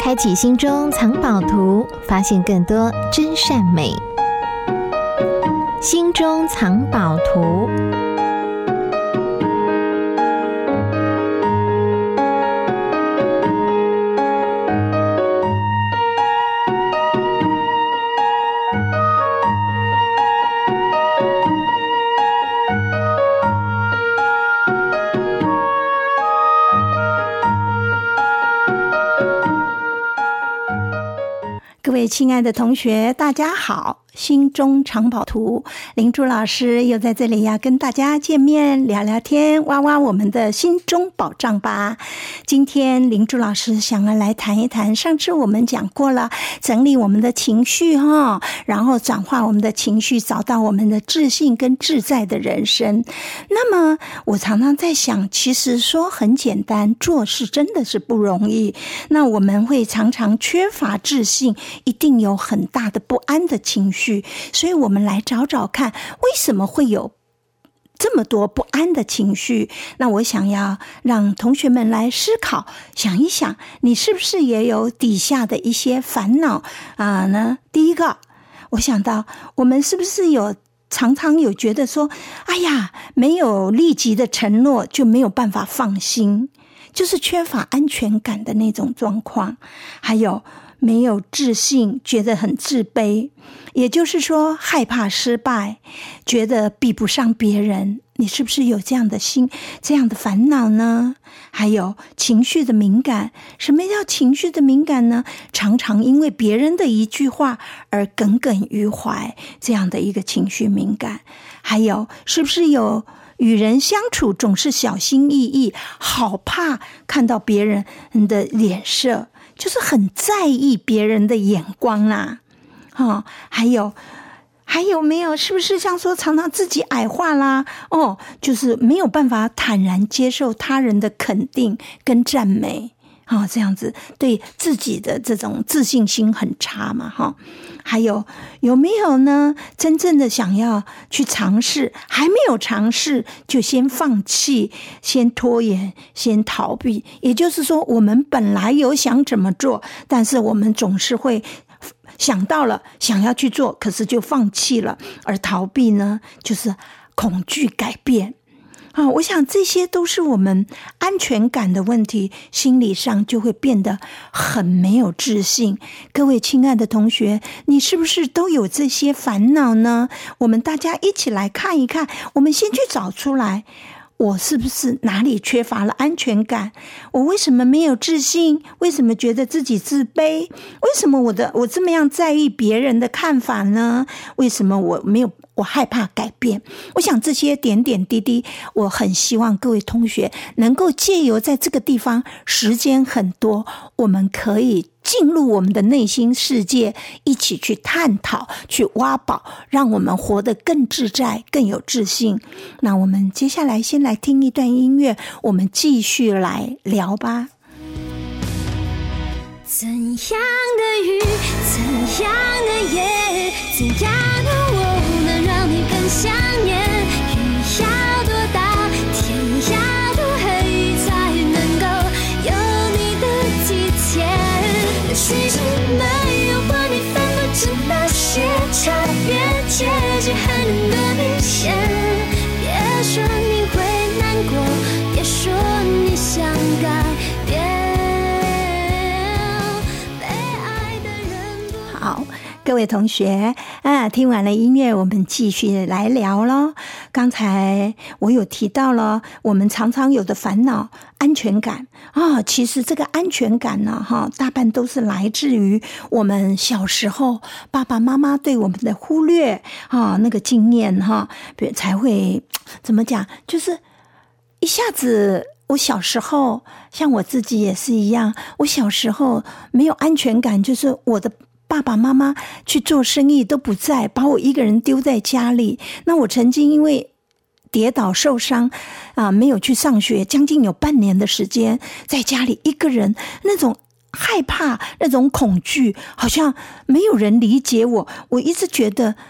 开启心中藏宝图，发现更多真善美。心中藏宝图。 各位亲爱的同学，大家好，心中藏宝图，灵珠老师又在这里要跟大家见面聊聊天，挖挖我们的心中宝藏吧。今天灵珠老师想要来谈一谈，上次我们讲过了，整理我们的情绪然后转化我们的情绪，找到我们的自信跟自在的人生。那么我常常在想，其实说很简单，做事真的是不容易。那我们会常常缺乏自信，一定有很大的不安的情绪，所以我们来找找看，为什么会有这么多不安的情绪。那我想要让同学们来思考，想一想，你是不是也有底下的一些烦恼呢？第一个，我想到我们是不是常常有觉得说，哎呀，没有立即的承诺就没有办法放心，就是缺乏安全感的那种状况。还有没有自信，觉得很自卑，也就是说害怕失败，觉得比不上别人。你是不是有这样的烦恼呢？还有情绪的敏感。什么叫情绪的敏感呢？常常因为别人的一句话而耿耿于怀，这样的一个情绪敏感。还有是不是有与人相处总是小心翼翼，好怕看到别人的脸色，就是很在意别人的眼光啦。还有没有，是不是像说常常自己矮化啦？就是没有办法坦然接受他人的肯定跟赞美。这样子对自己的这种自信心很差嘛。还有没有呢？真正的想要去尝试，还没有尝试就先放弃，先拖延，先逃避。也就是说，我们本来有想怎么做，但是我们总是会想到了想要去做，可是就放弃了。而逃避呢，就是恐惧改变。我想这些都是我们安全感的问题，心理上就会变得很没有自信。各位亲爱的同学，你是不是都有这些烦恼呢？我们大家一起来看一看，我们先去找出来，我是不是哪里缺乏了安全感？我为什么没有自信？为什么觉得自己自卑？为什么我这么样在意别人的看法呢？为什么我害怕改变？我想这些点点滴滴，我很希望各位同学能够借由在这个地方，时间很多，我们可以进入我们的内心世界，一起去探讨，去挖宝，让我们活得更自在，更有自信。那我们接下来先来听一段音乐，我们继续来聊吧。 怎样的雨，怎样的夜，怎样的我能让你更想念？雨要多大，天要多黑，才能够有你的体贴？也许是没有画面分不清那些差别，结局还能多明显。别说你会难过，别说你想改变。 好，各位同学听完了音乐，我们继续来聊咯。刚才我有提到了我们常常有的烦恼，安全感其实这个安全感呢大半都是来自于我们小时候爸爸妈妈对我们的忽略那个经验才会怎么讲，就是一下子。我小时候像我自己也是一样，我小时候没有安全感，就是我的爸爸妈妈去做生意都不在，把我一个人丢在家里。那我曾经因为跌倒受伤没有去上学，将近有半年的时间在家里一个人，那种害怕，那种恐惧，好像没有人理解我，我一直觉得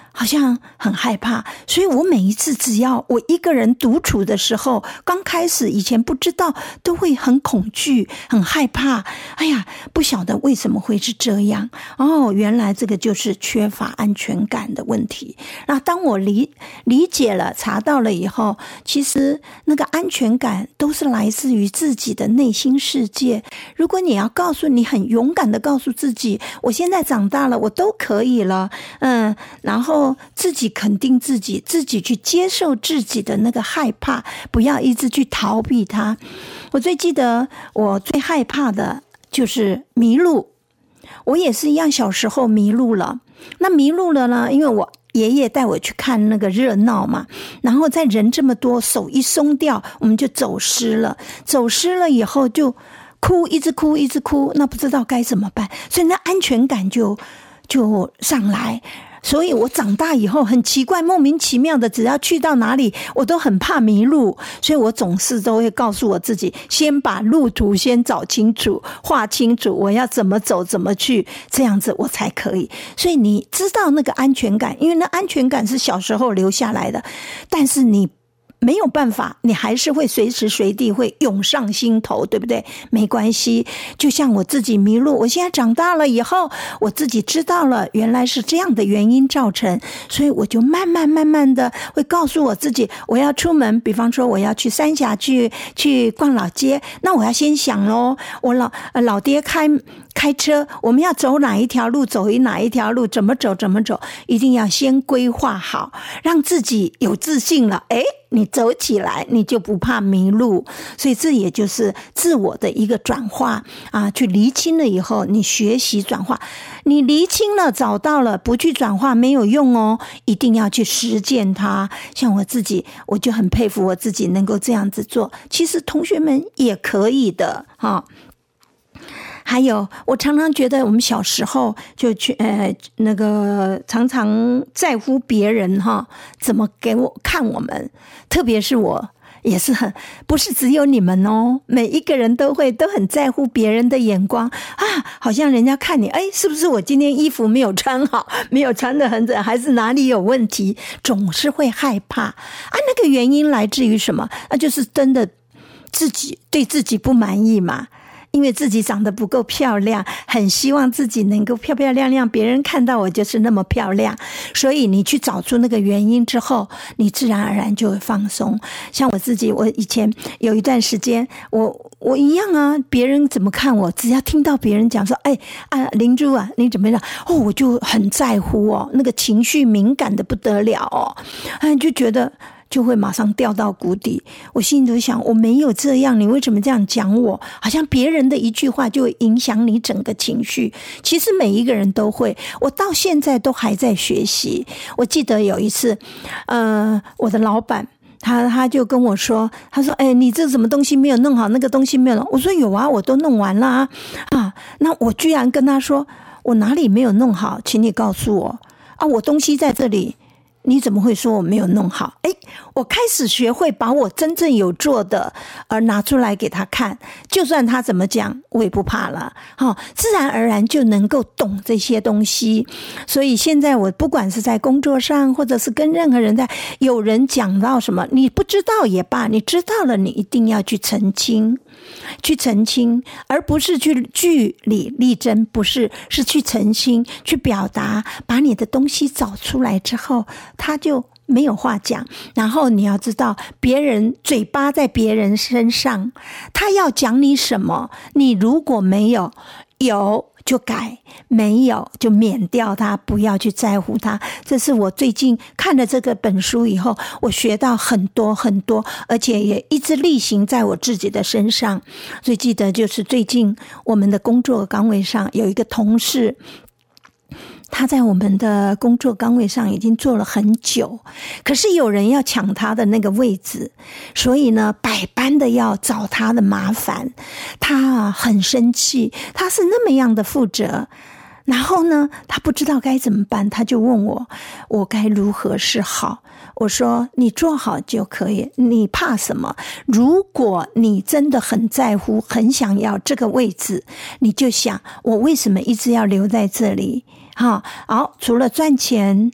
好像很害怕，所以我每一次只要我一个人独处的时候，刚开始以前不知道，都会很恐惧很害怕，哎呀，不晓得为什么会是这样，原来这个就是缺乏安全感的问题。那当我理解了查到了以后，其实那个安全感都是来自于自己的内心世界。如果你要告诉你很勇敢的告诉自己，我现在长大了，我都可以了，然后自己肯定自己，自己去接受自己的那个害怕，不要一直去逃避它。我最记得我最害怕的就是迷路，我也是一样，小时候迷路了。那迷路了呢，因为我爷爷带我去看那个热闹嘛，然后在人这么多，手一松掉，我们就走失了。走失了以后就哭，一直哭，一直哭，那不知道该怎么办，所以那安全感就上来。所以我长大以后很奇怪，莫名其妙的，只要去到哪里我都很怕迷路，所以我总是都会告诉我自己，先把路途先找清楚，画清楚我要怎么走怎么去，这样子我才可以。所以你知道那个安全感，因为那安全感是小时候留下来的，但是你没有办法，你还是会随时随地会涌上心头，对不对？没关系，就像我自己迷路，我现在长大了以后，我自己知道了原来是这样的原因造成，所以我就慢慢的会告诉我自己，我要出门，比方说我要去三峡去逛老街，那我要先想咯，我老爹开车，我们要走哪一条路，走哪一条路，怎么走，一定要先规划好，让自己有自信了，你走起来你就不怕迷路。所以这也就是自我的一个转化啊，去厘清了以后，你学习转化，你厘清了找到了，不去转化没有用哦，一定要去实践它。像我自己，我就很佩服我自己能够这样子做，其实同学们也可以的哈。还有我常常觉得我们小时候就去那个常常在乎别人哈怎么给我看我们，特别是我也是不是只有你们哦，每一个人都很在乎别人的眼光啊，好像人家看你是不是我今天衣服没有穿好，没有穿得很整，还是哪里有问题，总是会害怕啊。那个原因来自于什么？那就是真的对自己不满意嘛，因为自己长得不够漂亮，很希望自己能够漂漂亮亮，别人看到我就是那么漂亮，所以你去找出那个原因之后，你自然而然就会放松。像我自己，我以前有一段时间我一样啊，别人怎么看我，只要听到别人讲说灵珠啊你怎么样我就很在乎哦，那个情绪敏感的不得了哦，就觉得就会马上掉到谷底。我心里都想，我没有这样，你为什么这样讲我？好像别人的一句话就会影响你整个情绪。其实每一个人都会，我到现在都还在学习。我记得有一次我的老板他就跟我说，他说你这什么东西没有弄好，那个东西没有弄。我说有啊，我都弄完了啊。那我居然跟他说，我哪里没有弄好，请你告诉我啊，我东西在这里，你怎么会说我没有弄好？我开始学会把我真正有做的拿出来给他看，就算他怎么讲我也不怕了自然而然就能够懂这些东西。所以现在我不管是在工作上，或者是跟任何人有人讲到什么你不知道也罢，你知道了你一定要去澄清，而不是去据理力争，不是，是去澄清，去表达，把你的东西找出来之后，他就没有话讲。然后你要知道，别人嘴巴在别人身上，他要讲你什么，你如果没有就改，没有就免掉它，不要去在乎它。这是我最近看了这个本书以后，我学到很多很多，而且也一直例行在我自己的身上。最记得就是最近我们的工作岗位上有一个同事，他在我们的工作岗位上已经做了很久，可是有人要抢他的那个位置，所以呢百般的要找他的麻烦。他很生气，他是那么样的负责，然后呢他不知道该怎么办，他就问我该如何是好。我说你做好就可以，你怕什么？如果你真的很在乎，很想要这个位置，你就想我为什么一直要留在这里好，除了赚钱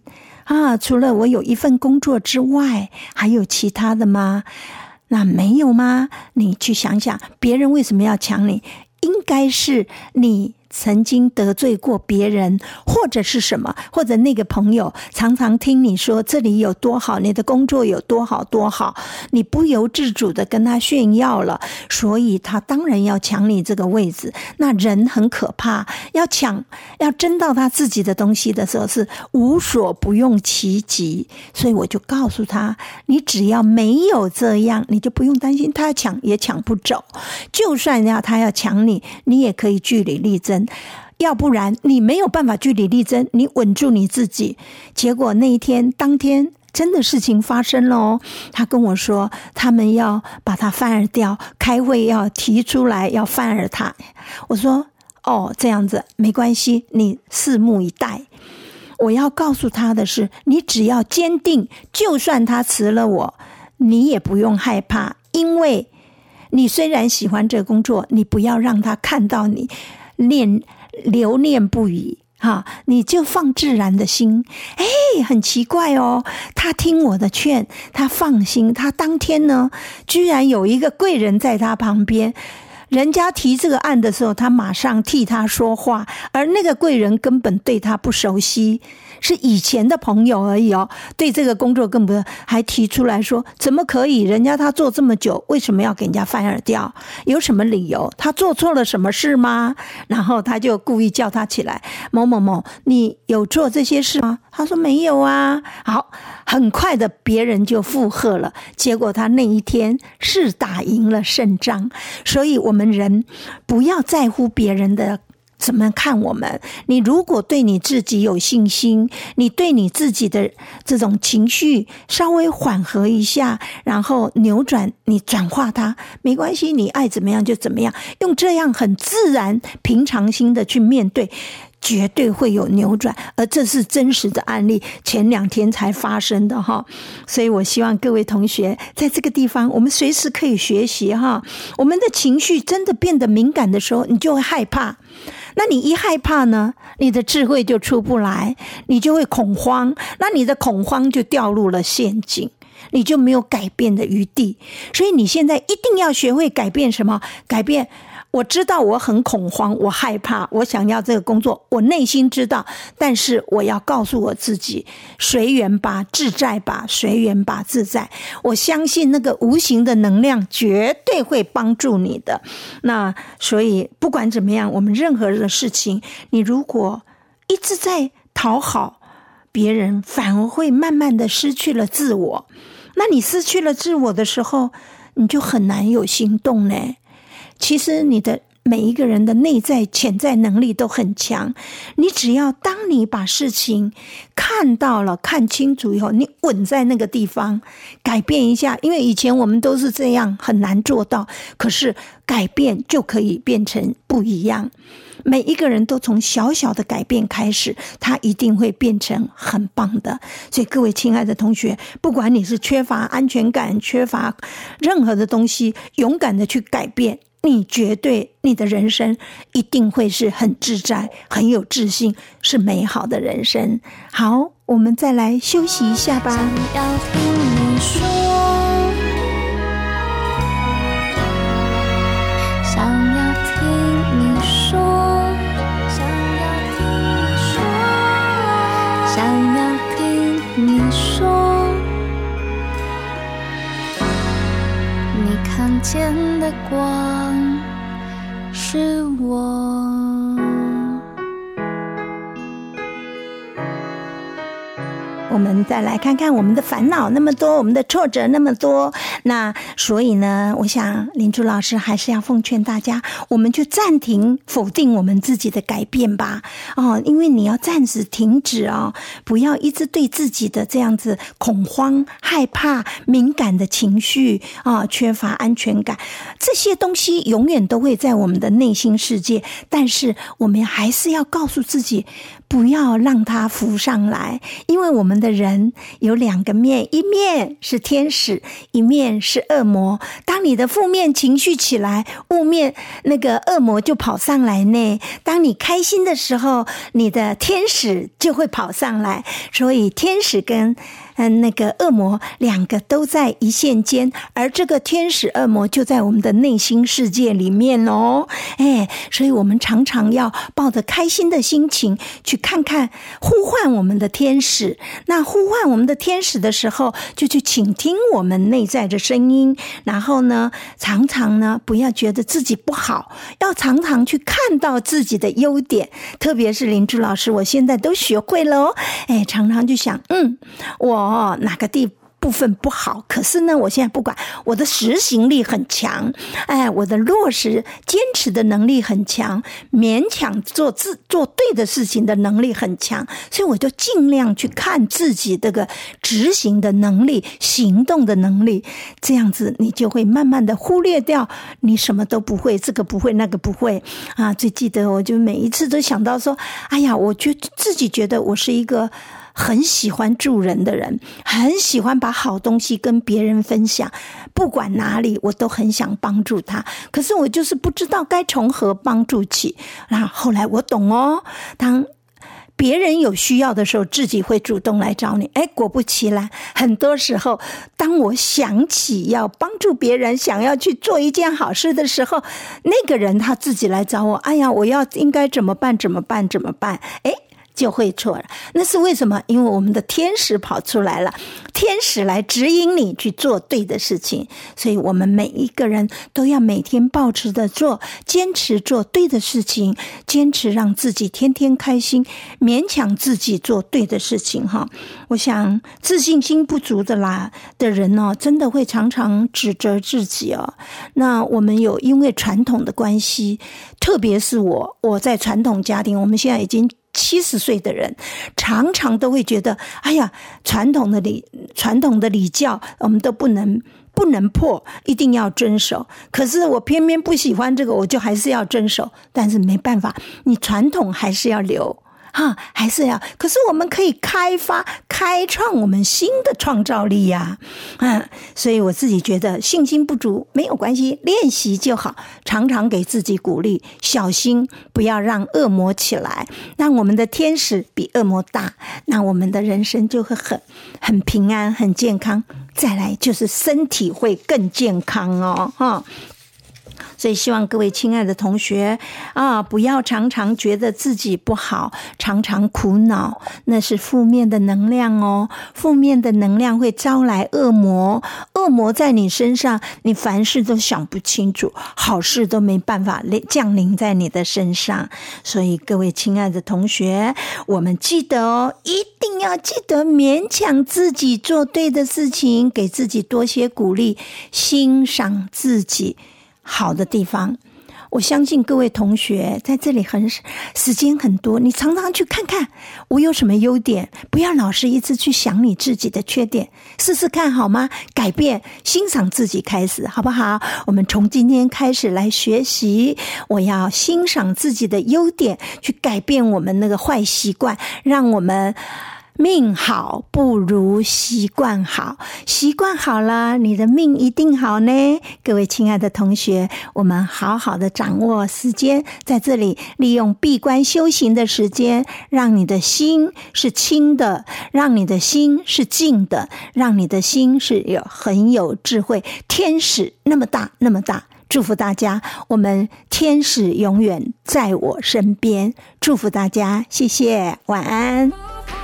除了我有一份工作之外，还有其他的吗？那没有吗？你去想想，别人为什么要抢你？应该是你曾经得罪过别人，或者是什么，或者那个朋友常常听你说这里有多好，你的工作有多好多好，你不由自主的跟他炫耀了，所以他当然要抢你这个位置。那人很可怕，要争到他自己的东西的时候是无所不用其极。所以我就告诉他，你只要没有这样，你就不用担心，他要抢也抢不走，就算他要抢你，你也可以据理力争。要不然你没有办法据理力争，你稳住你自己。结果那一天当天真的事情发生了哦，他跟我说他们要把他翻耳掉，开会要提出来要翻耳他。我说这样子没关系，你拭目以待。我要告诉他的是，你只要坚定，就算他辞了我，你也不用害怕，因为你虽然喜欢这个工作，你不要让他看到你留念不已你就放自然的心。很奇怪哦，他听我的劝，他放心，他当天呢居然有一个贵人在他旁边，人家提这个案的时候，他马上替他说话，而那个贵人根本对他不熟悉，是以前的朋友而已哦，对这个工作更不，还提出来说怎么可以，人家他做这么久，为什么要给人家翻耳掉，有什么理由，他做错了什么事吗？然后他就故意叫他起来，某某某，你有做这些事吗？他说没有啊。好，很快的别人就附和了，结果他那一天是打赢了胜仗。所以我们人不要在乎别人的怎么看我们，你如果对你自己有信心，你对你自己的这种情绪稍微缓和一下，然后扭转，你转化它，没关系，你爱怎么样就怎么样，用这样很自然平常心的去面对，绝对会有扭转。而这是真实的案例，前2天才发生的哈。所以我希望各位同学在这个地方，我们随时可以学习哈。我们的情绪真的变得敏感的时候，你就会害怕。那你一害怕呢，你的智慧就出不来，你就会恐慌，那你的恐慌就掉入了陷阱，你就没有改变的余地。所以你现在一定要学会改变什么？改变，我知道我很恐慌，我害怕，我想要这个工作，我内心知道，但是我要告诉我自己，随缘吧，自在吧，随缘吧，自在。我相信那个无形的能量绝对会帮助你的。那所以不管怎么样，我们任何的事情，你如果一直在讨好别人，反而会慢慢的失去了自我。那你失去了自我的时候，你就很难有行动呢。其实你的每一个人的内在潜在能力都很强，你只要当你把事情看到了，看清楚以后，你稳在那个地方，改变一下。因为以前我们都是这样，很难做到，可是改变就可以变成不一样。每一个人都从小小的改变开始，他一定会变成很棒的。所以各位亲爱的同学，不管你是缺乏安全感，缺乏任何的东西，勇敢的去改变，你绝对你的人生一定会是很自在，很有自信，是美好的人生。好，我们再来休息一下吧。 想要听你说，想要听你说，想要听你说，想要听你说，你看见的光是我。 我们再来看看我们的烦恼那么多，我们的挫折那么多，那所以呢，我想林珠老师还是要奉劝大家，我们就暂停否定我们自己的改变吧。因为你要暂时停止不要一直对自己的这样子恐慌、害怕、敏感的情绪缺乏安全感，这些东西永远都会在我们的内心世界，但是我们还是要告诉自己， 不要让它浮上来，因为我们的人有两个面，一面是天使，一面是恶魔。当你的负面情绪起来，那个恶魔就跑上来呢。当你开心的时候，你的天使就会跑上来。所以天使跟那个恶魔两个都在一线间，而这个天使恶魔就在我们的内心世界里面哦。所以我们常常要抱着开心的心情去看看，呼唤我们的天使。那呼唤我们的天使的时候，就去倾听我们内在的声音，然后呢，常常呢不要觉得自己不好，要常常去看到自己的优点。特别是林珠老师，我现在都学会了哦。常常就想，我哪个部分不好，可是呢我现在不管，我的实行力很强，我的落实坚持的能力很强，勉强做对的事情的能力很强，所以我就尽量去看自己这个执行的能力，行动的能力，这样子你就会慢慢的忽略掉你什么都不会，这个不会那个不会啊。最记得我就每一次都想到说，我自己觉得我是一个很喜欢助人的人，很喜欢把好东西跟别人分享，不管哪里我都很想帮助他，可是我就是不知道该从何帮助起。那后来我懂哦，当别人有需要的时候，自己会主动来找你。果不其然，很多时候当我想起要帮助别人，想要去做一件好事的时候，那个人他自己来找我，我应该怎么办就会错了。那是为什么？因为我们的天使跑出来了，天使来指引你去做对的事情。所以我们每一个人都要每天抱持的坚持做对的事情，坚持让自己天天开心，勉强自己做对的事情哈。我想自信心不足的人哦，真的会常常指责自己哦。那我们因为传统的关系，特别是我在传统家庭，我们现在已经70岁的人，常常都会觉得，传统的礼教我们都不能破，一定要遵守。可是我偏偏不喜欢这个，我就还是要遵守。但是没办法，你传统还是要留。还是要，可是我们可以开创我们新的创造力呀。所以我自己觉得信心不足没有关系，练习就好，常常给自己鼓励，小心不要让恶魔起来，让我们的天使比恶魔大，那我们的人生就会很平安，很健康。再来就是身体会更健康哦。所以希望各位亲爱的同学不要常常觉得自己不好，常常苦恼，那是负面的能量哦。负面的能量会招来恶魔在你身上，你凡事都想不清楚，好事都没办法降临在你的身上。所以各位亲爱的同学，我们记得哦，一定要记得勉强自己做对的事情，给自己多些鼓励，欣赏自己好的地方。我相信各位同学在这里时间很多，你常常去看看我有什么优点，不要老是一直去想你自己的缺点，试试看好吗？改变，欣赏自己开始，好不好？我们从今天开始来学习，我要欣赏自己的优点，去改变我们那个坏习惯，让我们命好不如习惯好，习惯好了，你的命一定好呢。各位亲爱的同学，我们好好的掌握时间，在这里利用闭关修行的时间，让你的心是清的，让你的心是静的，让你的心是很有智慧。天使那么大那么大，祝福大家，我们天使永远在我身边。祝福大家，谢谢，晚安。